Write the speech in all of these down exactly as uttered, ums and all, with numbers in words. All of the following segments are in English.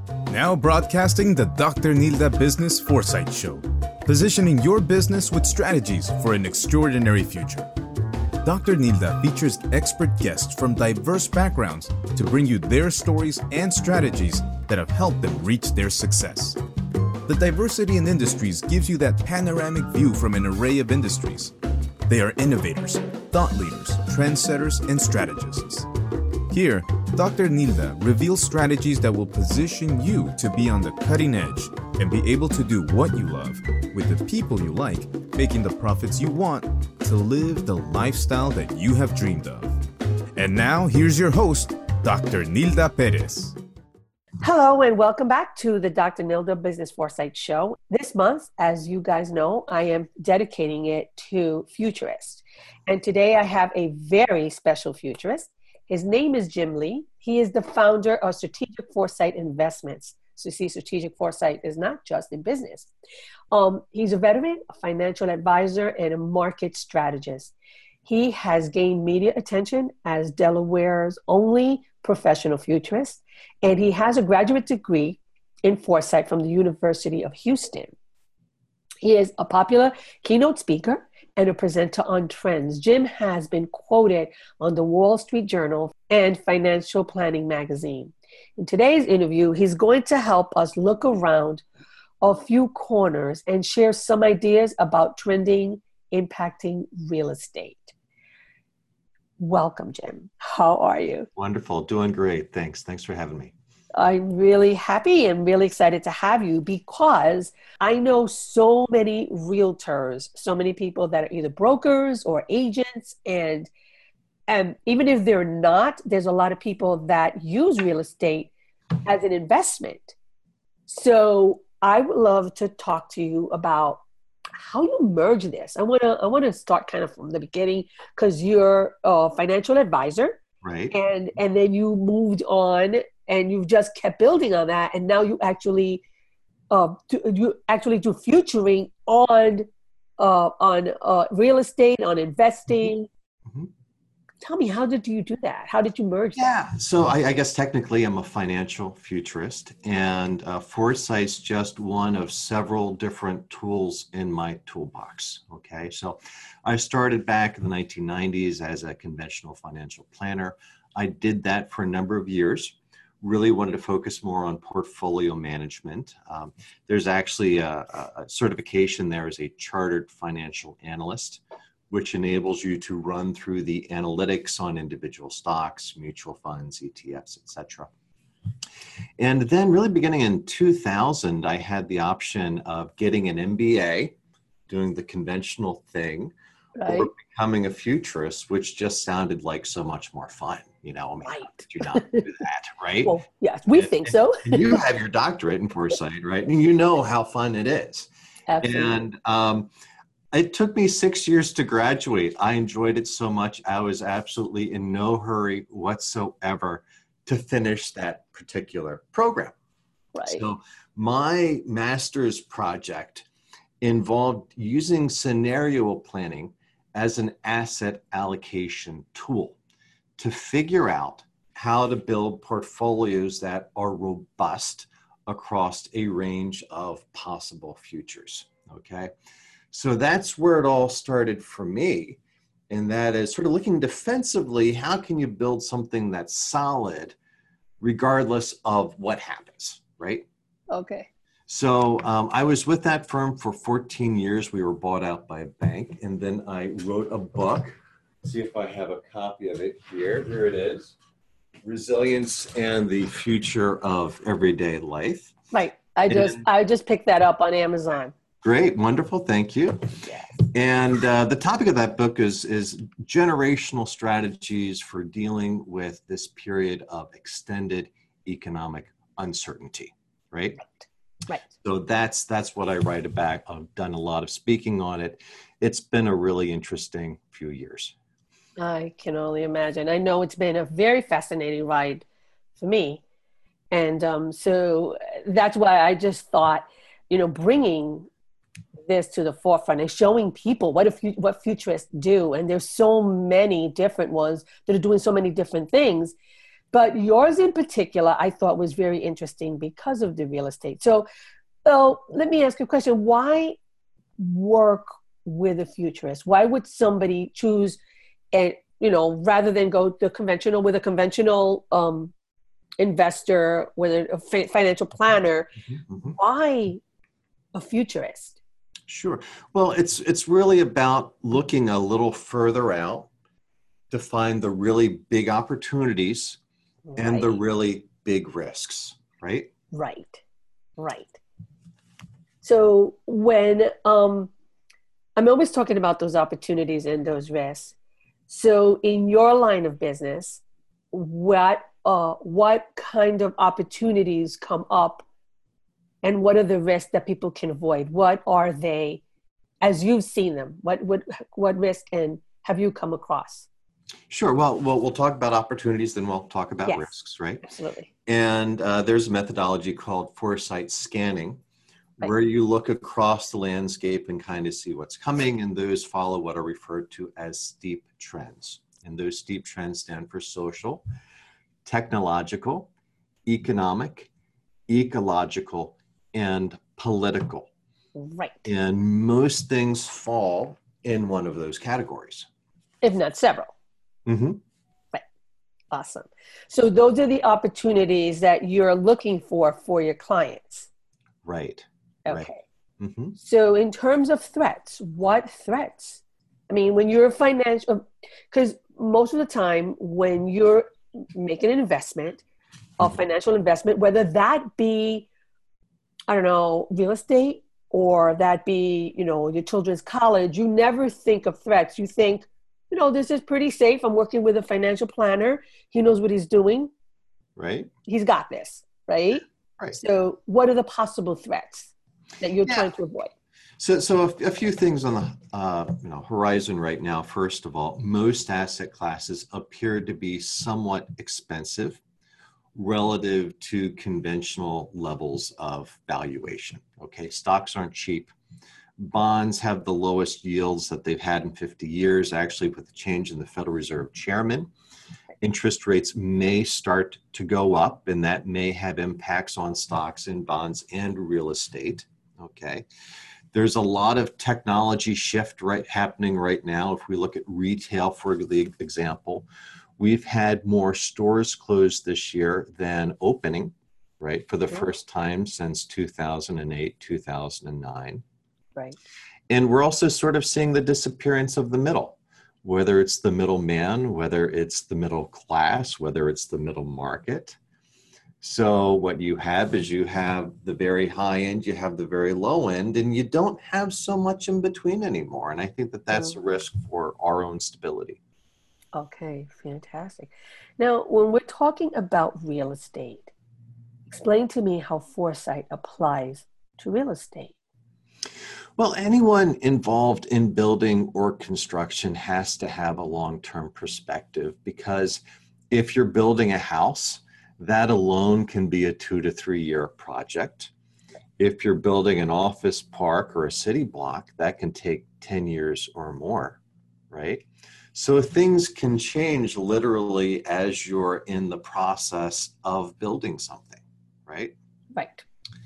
Now broadcasting the Doctor Nilda Business Foresight Show, positioning your business with strategies for an extraordinary future. Doctor Nilda features expert guests from diverse backgrounds to bring you their stories and strategies that have helped them reach their success. The diversity in industries gives you that panoramic view from an array of industries. They are innovators, thought leaders, trendsetters, and strategists. Here, Doctor Nilda reveals strategies that will position you to be on the cutting edge and be able to do what you love with the people you like, making the profits you want to live the lifestyle that you have dreamed of. And now, here's your host, Doctor Nilda Perez. Hello, and welcome back to the Doctor Nilda Business Foresight Show. This month, as you guys know, I am dedicating it to futurists. And today I have a very special futurist. His name is Jim Lee. He is the founder of Strategic Foresight Investments. So you see, Strategic Foresight is not just in business. Um, he's a veteran, a financial advisor, and a market strategist. He has gained media attention as Delaware's only professional futurist, and he has a graduate degree in foresight from the University of Houston. He is a popular keynote speaker and a presenter on trends. Jim has been quoted on the Wall Street Journal and Financial Planning magazine. In today's interview, he's going to help us look around a few corners and share some ideas about trending, impacting real estate. Welcome, Jim. How are you? Wonderful. Doing great. Thanks. Thanks for having me. I'm really happy and really excited to have you because I know so many realtors, so many people that are either brokers or agents, and and even if they're not, there's a lot of people that use real estate as an investment. So I would love to talk to you about how you merge this. I want to I want to start kind of from the beginning because you're a financial advisor, right? And and then you moved on and you've just kept building on that, and now you actually uh, do, you actually do futuring on uh, on uh, real estate, on investing. Mm-hmm. Tell me, how did you do that? How did you merge yeah. that? So I, I guess technically I'm a financial futurist, and uh, foresight's just one of several different tools in my toolbox. Okay, so I started back in the nineteen nineties as a conventional financial planner. I did that for a number of years. Really wanted to focus more on portfolio management. Um, there's actually a, a certification there as a chartered financial analyst, which enables you to run through the analytics on individual stocks, mutual funds, E T Fs, et cetera. And then really beginning in two thousand, I had the option of getting an M B A, doing the conventional thing, right, or becoming a futurist, which just sounded like so much more fun. You know, I mean, right. How could you not do that, right? Well, yes, we and, think so. And you have your doctorate in foresight, right? And you know how fun it is. Absolutely. And um, it took me six years to graduate. I enjoyed it so much. I was absolutely in no hurry whatsoever to finish that particular program. Right. So my master's project involved using scenario planning as an asset allocation tool to figure out how to build portfolios that are robust across a range of possible futures. Okay. So that's where it all started for me. And that is sort of looking defensively, how can you build something that's solid regardless of what happens, right? Okay. So um, I was with that firm for fourteen years. We were bought out by a bank. And then I wrote a book. See if I have a copy of it here. Here it is. Resilience and the Future of Everyday Life. Right. I just and, I just picked that up on Amazon. Great. Wonderful. Thank you. Yes. And uh, the topic of that book is, is generational strategies for dealing with this period of extended economic uncertainty, right? Right. Right. So that's that's what I write about. I've done a lot of speaking on it. It's been a really interesting few years. I can only imagine. I know it's been a very fascinating ride for me. And um, so that's why I just thought, you know, bringing this to the forefront and showing people what if what futurists do. And there's so many different ones that are doing so many different things. But yours in particular, I thought was very interesting because of the real estate. So, so let me ask you a question. Why work with a futurist? Why would somebody choose, a, you know, rather than go the conventional with a conventional um, investor, with a, a financial planner? Mm-hmm. Why a futurist? Sure. Well, it's it's really about looking a little further out to find the really big opportunities right. and the really big risks, right? Right, right. So when um, I'm always talking about those opportunities and those risks. So in your line of business, what uh, what kind of opportunities come up, and what are the risks that people can avoid? What are they, as you've seen them? What what what risk and have you come across? Sure. Well, well, we'll talk about opportunities, then we'll talk about yes, risks, right? Absolutely. And uh, there's a methodology called foresight scanning, right. where you look across the landscape and kind of see what's coming, and those follow what are referred to as steep trends. And those steep trends stand for social, technological, economic, ecological, and political. Right. And most things fall in one of those categories, if not several. Mm-hmm. Right. Awesome. So those are the opportunities that you're looking for for your clients. Right. Okay. Right. Mm-hmm. So in terms of threats, what threats? I mean, when you're a financial, because most of the time when you're making an investment, a mm-hmm. financial investment, whether that be, I don't know, real estate, or that be, you know, your children's college, you never think of threats. You think, you know, this is pretty safe. I'm working with a financial planner. He knows what he's doing. Right. He's got this, right? Right. So what are the possible threats that you're yeah. trying to avoid? So, so a, a few things on the uh, you know, horizon right now. First of all, most asset classes appear to be somewhat expensive relative to conventional levels of valuation. Okay, stocks aren't cheap. Bonds have the lowest yields that they've had in fifty years, actually, with the change in the Federal Reserve chairman. Interest rates may start to go up, and that may have impacts on stocks and bonds and real estate. Okay. There's a lot of technology shift right happening right now. If we look at retail, for example, we've had more stores closed this year than opening, right, for the yeah. first time since two thousand eight, two thousand nine. Right. And we're also sort of seeing the disappearance of the middle, whether it's the middleman, whether it's the middle class, whether it's the middle market. So what you have is you have the very high end, you have the very low end, and you don't have so much in between anymore. And I think that that's mm. a risk for our own stability. Okay, fantastic. Now, when we're talking about real estate, explain to me how foresight applies to real estate. Well, anyone involved in building or construction has to have a long-term perspective, because if you're building a house, that alone can be a two to three year project. If you're building an office park or a city block, that can take ten years or more, right? So things can change literally as you're in the process of building something, right? Right.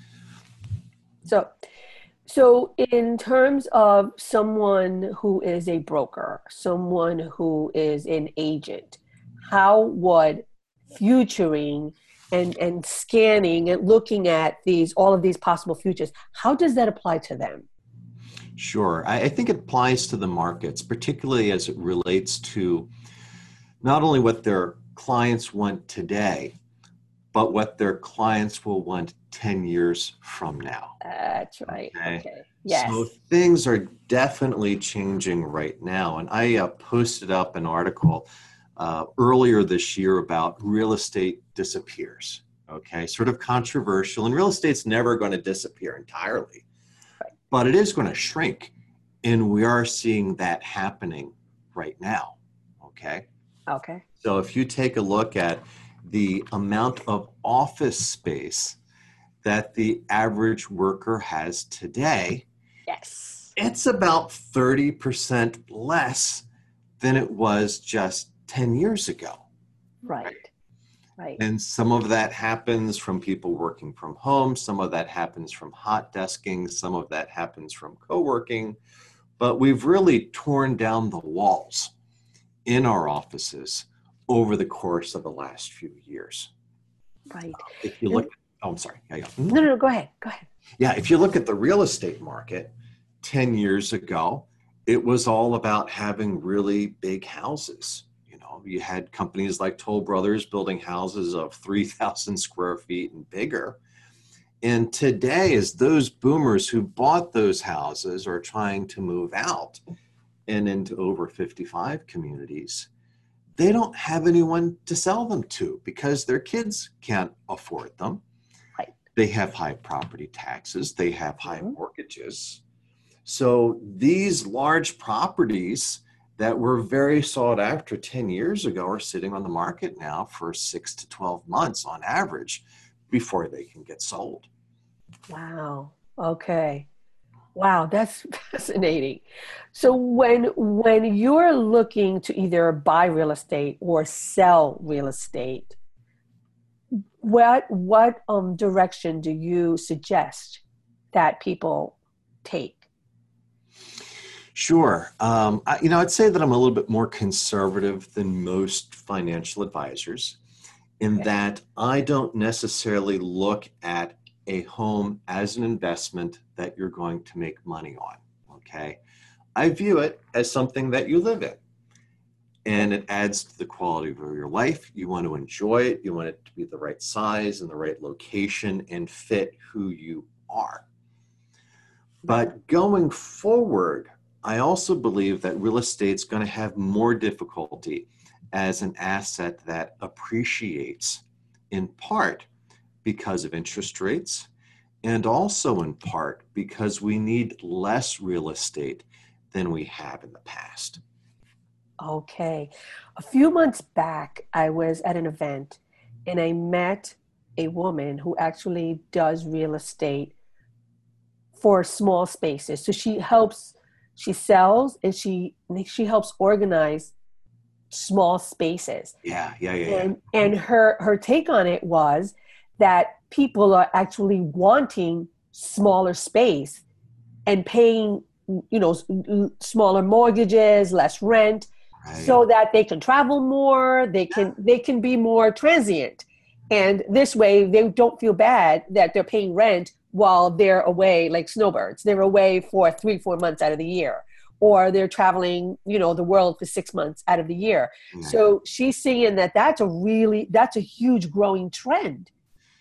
So, so in terms of someone who is a broker, someone who is an agent, how would futuring and, and scanning and looking at these, all of these possible futures, how does that apply to them? Sure. I, I think it applies to the markets, particularly as it relates to not only what their clients want today, but what their clients will want ten years from now. That's right. Okay. okay. Yes. So things are definitely changing right now. And I uh, posted up an article uh, earlier this year about real estate disappears. Okay. Sort of controversial. And real estate's never going to disappear entirely, right. but it is going to shrink. And we are seeing that happening right now. Okay. Okay. So if you take a look at the amount of office space that the average worker has today, yes, it's about thirty percent less than it was just ten years ago. Right. Right. And some of that happens from people working from home. Some of that happens from hot desking. Some of that happens from co-working. But we've really torn down the walls in our offices over the course of the last few years. Right. If you look, oh, I'm sorry. Yeah, yeah. Mhm. No, no, no, go ahead. Go ahead. Yeah, if you look at the real estate market ten years ago, it was all about having really big houses. You know, you had companies like Toll Brothers building houses of three thousand square feet and bigger. And today, as those boomers who bought those houses are trying to move out and into over fifty-five communities, they don't have anyone to sell them to because their kids can't afford them. Right. They have high property taxes. They have high Mhm. mortgages. So these large properties that were very sought after ten years ago are sitting on the market now for six to twelve months on average before they can get sold. Wow. Okay. Wow, that's fascinating. So when when you're looking to either buy real estate or sell real estate, what what um direction do you suggest that people take? Sure. Um, I, you know, I'd say that I'm a little bit more conservative than most financial advisors in Okay. that I don't necessarily look at a home as an investment that you're going to make money on. Okay. I view it as something that you live in and it adds to the quality of your life. You want to enjoy it. You want it to be the right size and the right location and fit who you are. But going forward, I also believe that real estate's going to have more difficulty as an asset that appreciates in part because of interest rates and also in part because we need less real estate than we have in the past. Okay. A few months back, I was at an event and I met a woman who actually does real estate for small spaces. So she helps, she sells and she she helps organize small spaces. Yeah, yeah, yeah, yeah. And and her her take on it was that people are actually wanting smaller space and paying, you know, smaller mortgages, less rent, Right. so that they can travel more, they can they can be more transient. And this way they don't feel bad that they're paying rent while they're away like snowbirds. They're away for three, four months out of the year. Or they're traveling, you know, the world for six months out of the year. Yeah. So she's seeing that that's a really, that's a huge growing trend.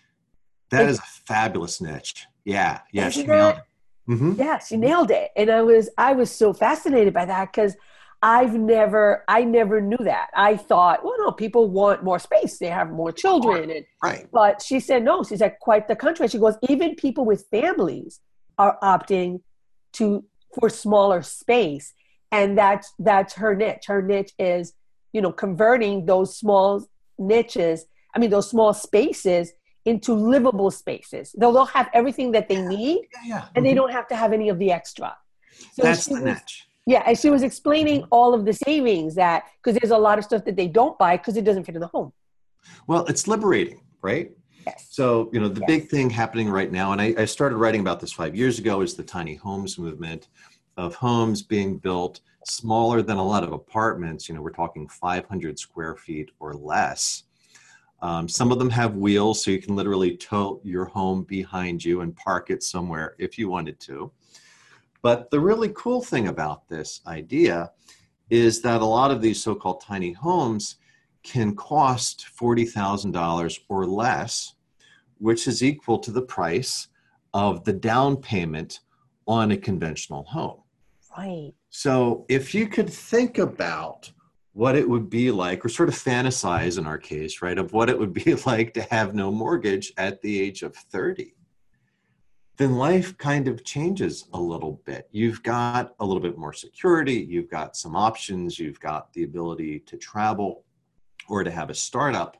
That It- is a fabulous niche. Yeah, yeah, she Isn't nailed that? it. Mm-hmm. Yeah, she nailed it. And I was, I was so fascinated by that because I've never, I never knew that. I thought, well, no, people want more space. They have more children. And, Right. but she said, no, she's at quite the contrary. She goes, even people with families are opting to, for smaller space. And that's, that's her niche. Her niche is, you know, converting those small niches, I mean, those small spaces into livable spaces. They'll, they'll have everything that they need Yeah, yeah. and they Mhm. don't have to have any of the extra. So That's she the was, niche. yeah, and she was explaining all of the savings that, because there's a lot of stuff that they don't buy because it doesn't fit in the home. Well, it's liberating, right? Yes. So, you know, the Yes. big thing happening right now, and I, I started writing about this five years ago, is the tiny homes movement of homes being built smaller than a lot of apartments. You know, we're talking five hundred square feet or less. Um, some of them have wheels, so you can literally tow your home behind you and park it somewhere if you wanted to. But the really cool thing about this idea is that a lot of these so-called tiny homes can cost forty thousand dollars or less, which is equal to the price of the down payment on a conventional home. Right. So if you could think about what it would be like, or sort of fantasize in our case, right, of what it would be like to have no mortgage at the age of thirty, then life kind of changes a little bit. You've got a little bit more security, you've got some options, you've got the ability to travel or to have a startup.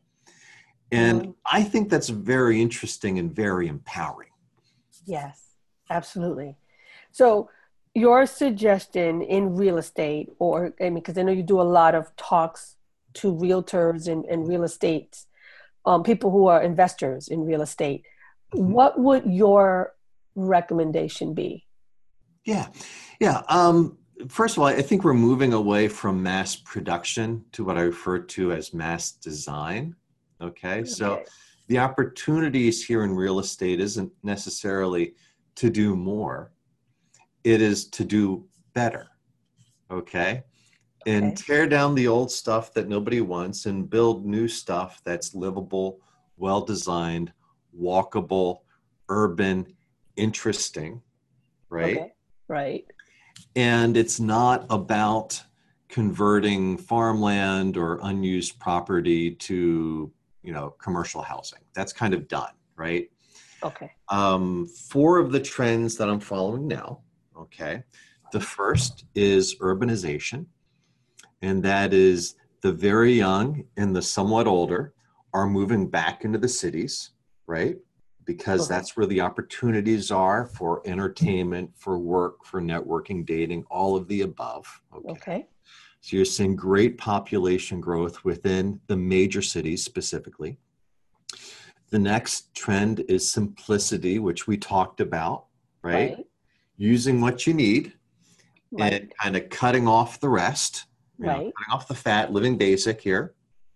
And Mhm. I think that's very interesting and very empowering. Yes, absolutely. So your suggestion in real estate, or I mean, because I know you do a lot of talks to realtors and, and real estate um, people who are investors in real estate, Mhm. what would your recommendation be? Yeah. Yeah. Um, first of all, I think we're moving away from mass production to what I refer to as mass design. Okay. So Okay. the opportunities here in real estate isn't necessarily to do more, it is to do better. Okay. And Okay. tear down the old stuff that nobody wants and build new stuff that's livable, well designed, walkable, urban, interesting, right? Okay. Right. And it's not about converting farmland or unused property to, you know, commercial housing. That's kind of done, right? Okay. Um, four of the trends that I'm following now, okay. The first is urbanization, and that is the very young and the somewhat older are moving back into the cities, right? Because Uh-huh. that's where the opportunities are for entertainment, for work, for networking, dating, all of the above. Okay. Okay. So you're seeing great population growth within the major cities specifically. The next trend is simplicity, which we talked about, right? Right. Using what you need Right. and kind of cutting off the rest, you know, Right. cutting off the fat, living basic here.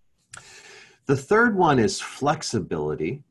The third one is flexibility,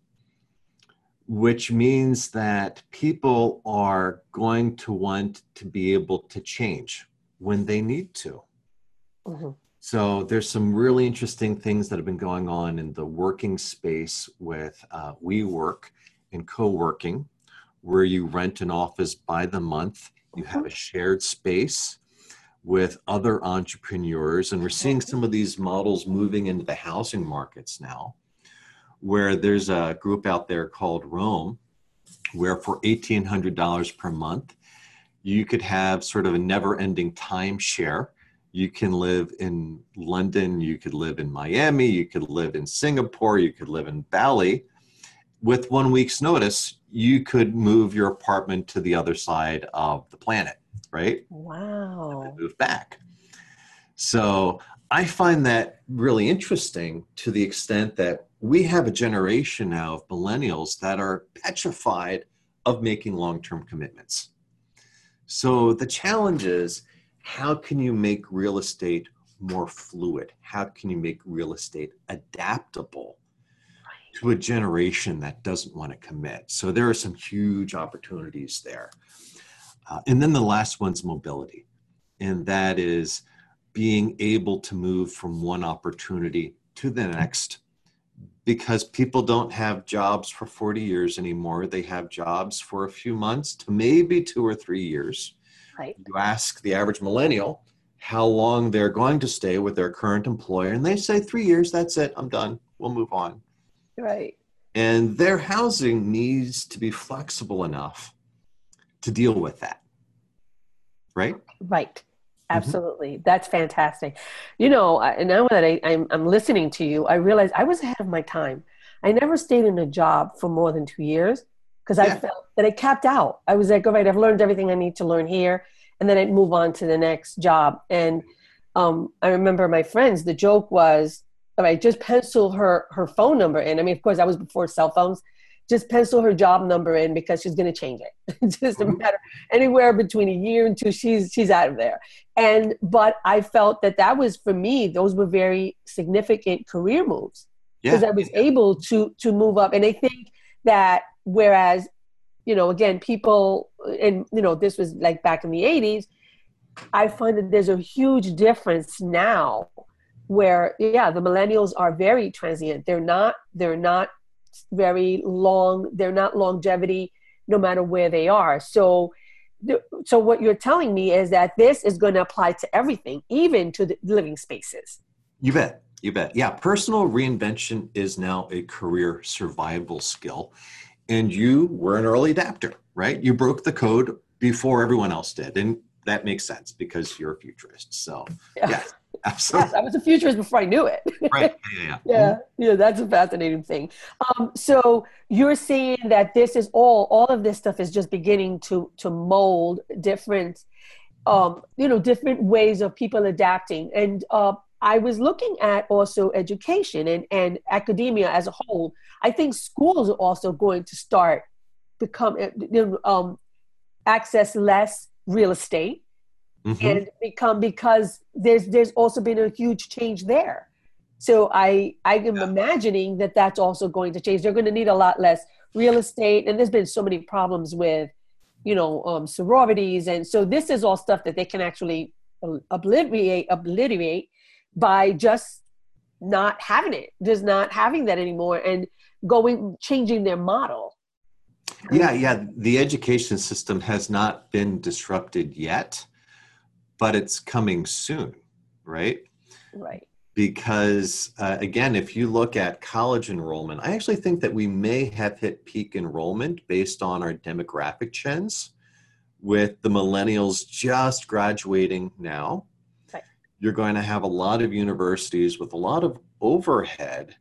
which means that people are going to want to be able to change when they need to. Mhm. So there's some really interesting things that have been going on in the working space with uh, WeWork and co-working, where you rent an office by the month, you have Mhm. a shared space with other entrepreneurs, and we're seeing Okay. some of these models moving into the housing markets now, where there's a group out there called Rome, where for eighteen hundred dollars per month, you could have sort of a never-ending timeshare. You can live in London, you could live in Miami, you could live in Singapore, you could live in Bali. With one week's notice, you could move your apartment to the other side of the planet, right? And then Wow. move back. So I find that really interesting to the extent that we have a generation now of millennials that are petrified of making long-term commitments. So the challenge is, how can you make real estate more fluid? How can you make real estate adaptable to a generation that doesn't want to commit? So there are some huge opportunities there. Uh, and then the last one's mobility. And that is being able to move from one opportunity to the next, because people don't have jobs for forty years anymore. They have jobs for a few months to maybe two or three years. Right. You ask the average millennial how long they're going to stay with their current employer, and they say three years, that's it, I'm done, we'll move on. Right. And their housing needs to be flexible enough to deal with that, right? Right. Mm-hmm. Absolutely. That's fantastic. You know, I, now that I, I'm, I'm listening to you, I realize I was ahead of my time. I never stayed in a job for more than two years because I Yeah. felt that I capped out. I was like, all right, I've learned everything I need to learn here. And then I'd move on to the next job. And um, I remember my friends, the joke was, all right, just pencil her, her phone number in. I mean, of course, that was before cell phones. Just pencil her job number in because she's going to change it. It doesn't Mm-hmm. matter. Anywhere between a year and two, she's she's out of there. And but I felt that that was, for me, those were very significant career moves because Yeah. I was able to to move up. And I think that whereas, you know, again, people, and you know, this was like back in the eighties, I find that there's a huge difference now where, yeah, the millennials are very transient. They're not, they're not very long, they're not longevity no matter where they are. So, so what you're telling me is that this is going to apply to everything, even to the living spaces. You bet. You bet. Yeah. Personal reinvention is now a career survival skill. And you were an early adapter, right? You broke the code before everyone else did. And that makes sense because you're a futurist. So, Yeah. yes, Yes, absolutely. I was a futurist before I knew it. Right. Yeah. Yeah. Yeah, yeah, that's a fascinating thing. Um, so you're saying that this is all, all of this stuff is just beginning to to mold different, um, you know, different ways of people adapting. And uh, I was looking at also education and, and academia as a whole. I think schools are also going to start become um, access less real estate mm-hmm. and become because there's there's also been a huge change there. So I I am yeah. imagining that that's also going to change. They're going to need a lot less real estate, and there's been so many problems with, you know, um, sororities, and so this is all stuff that they can actually obliterate obliterate by just not having it, just not having that anymore, and going changing their model. Yeah, yeah. The education system has not been disrupted yet, but it's coming soon, right? Right. Because uh, again, if you look at college enrollment, I actually think that we may have hit peak enrollment based on our demographic trends, with the millennials just graduating now. Right. You're going to have a lot of universities with a lot of overhead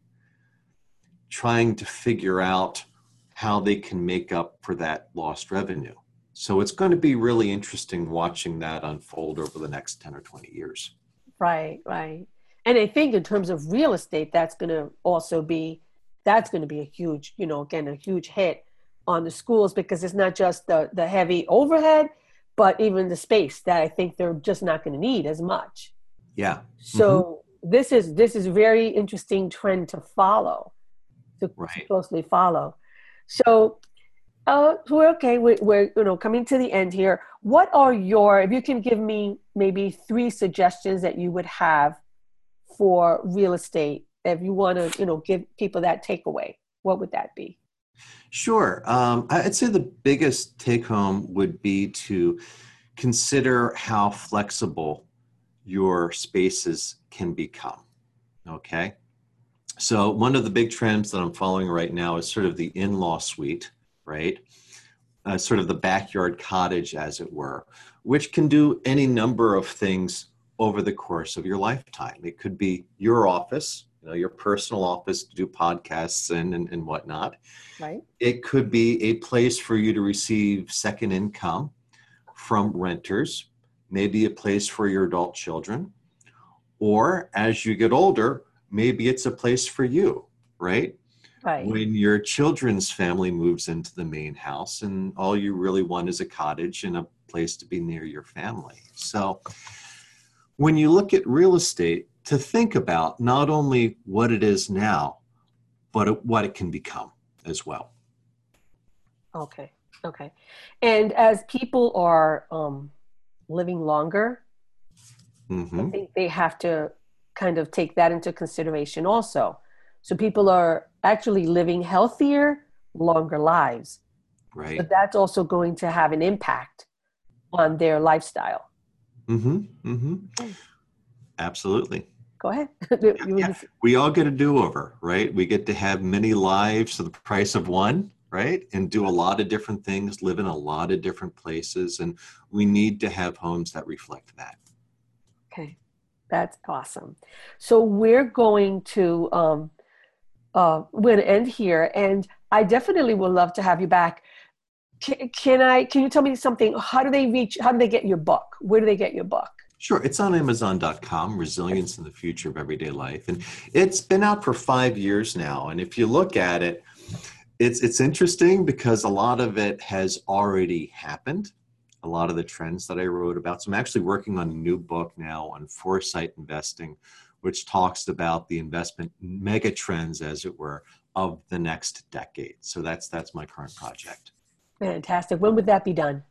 trying to figure out how they can make up for that lost revenue. So it's going to be really interesting watching that unfold over the next ten or twenty years. Right, right. And I think in terms of real estate, that's going to also be, that's going to be a huge, you know, again, a huge hit on the schools, because it's not just the, the heavy overhead, but even the space that I think they're just not going to need as much. Yeah. So mm-hmm. this is, this is very interesting trend to follow, to, right. to closely follow. So uh, we're okay. We're, we're, you know, coming to the end here. What are your, if you can give me maybe three suggestions that you would have for real estate, if you want to, you know, give people that takeaway, what would that be? Sure. Um, I'd say the biggest take home would be to consider how flexible your spaces can become. Okay. So one of the big trends that I'm following right now is sort of the in-law suite, right? Uh, sort of the backyard cottage, as it were, which can do any number of things over the course of your lifetime. It could be your office, you know, your personal office to do podcasts and, and, and whatnot. Right. It could be a place for you to receive second income from renters, maybe a place for your adult children, or as you get older, maybe it's a place for you, right? Right. When your children's family moves into the main house and all you really want is a cottage and a place to be near your family. So when you look at real estate, to think about not only what it is now, but what it can become as well. Okay. Okay. And as people are um, living longer, mm-hmm. I think they have to kind of take that into consideration also. So people are actually living healthier, longer lives. Right. But that's also going to have an impact on their lifestyle. Mm-hmm. Mm-hmm. Absolutely. Go ahead. yeah, yeah. We all get a do-over, right? We get to have many lives for the price of one, right? And do a lot of different things, live in a lot of different places. And we need to have homes that reflect that. Okay. That's awesome. So we're going to, um, uh, we're going to end here. And I definitely would love to have you back. Can, can I, can you tell me something? How do they reach, how do they get your book? Where do they get your book? Sure. It's on Amazon dot com, Resilience in the Future of Everyday Life. And it's been out for five years now. And if you look at it, it's it's interesting because a lot of it has already happened, a lot of the trends that I wrote about. So I'm actually working on a new book now on foresight investing, which talks about the investment mega trends, as it were, of the next decade. So that's that's my current project. Fantastic. When would that be done?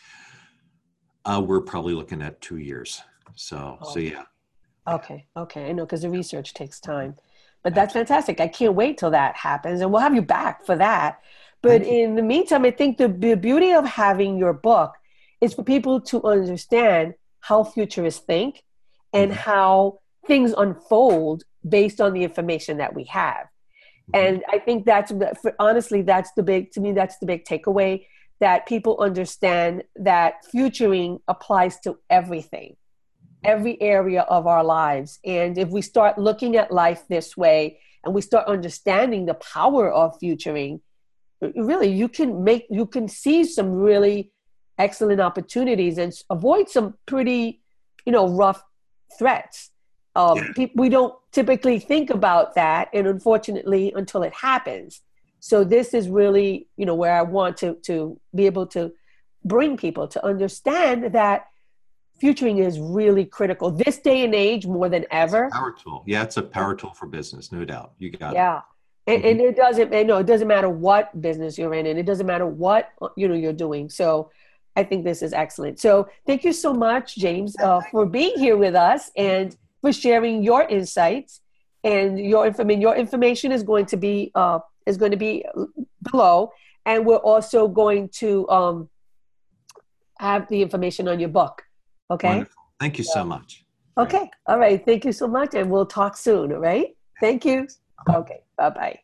Uh, we're probably looking at two years. So, oh. so yeah. Okay. Okay. I know, because the research takes time, but that's fantastic. I can't wait till that happens, and we'll have you back for that. But in the meantime, I think the, the beauty of having your book is for people to understand how futurists think and mm-hmm. how things unfold based on the information that we have. Mm-hmm. And I think that's, for, honestly, that's the big, to me, that's the big takeaway, that people understand that futuring applies to everything, every area of our lives. And if we start looking at life this way and we start understanding the power of futuring, really, you can make, you can see some really excellent opportunities and avoid some pretty, you know, rough threats. Um, Yeah. pe- we don't typically think about that, and unfortunately, until it happens. So this is really, you know, where I want to to be able to bring people to understand that futuring is really critical this day and age more than ever. Power tool. Yeah, it's a power tool for business, no doubt. You got Yeah. it. And, and it doesn't, you know, it doesn't matter what business you're in, and it doesn't matter what, you know, you're doing. So I think this is excellent. So thank you so much, James, uh, for being here with us and for sharing your insights and your information. Your information is going to be, uh, is going to be below. And we're also going to um, have the information on your book. Okay. Wonderful. Thank you so much. Okay. All right. Thank you so much. And we'll talk soon. All right. Thank you. Okay. Bye-bye.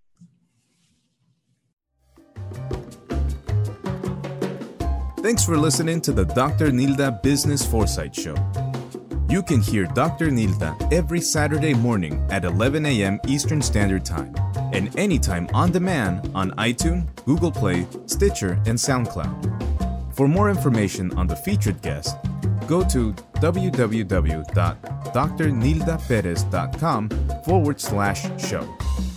Thanks for listening to the Doctor Nilda Business Foresight Show. You can hear Doctor Nilda every Saturday morning at eleven a.m. Eastern Standard Time and anytime on demand on iTunes, Google Play, Stitcher, and SoundCloud. For more information on the featured guest, go to www.drnildaperez.com forward slash show.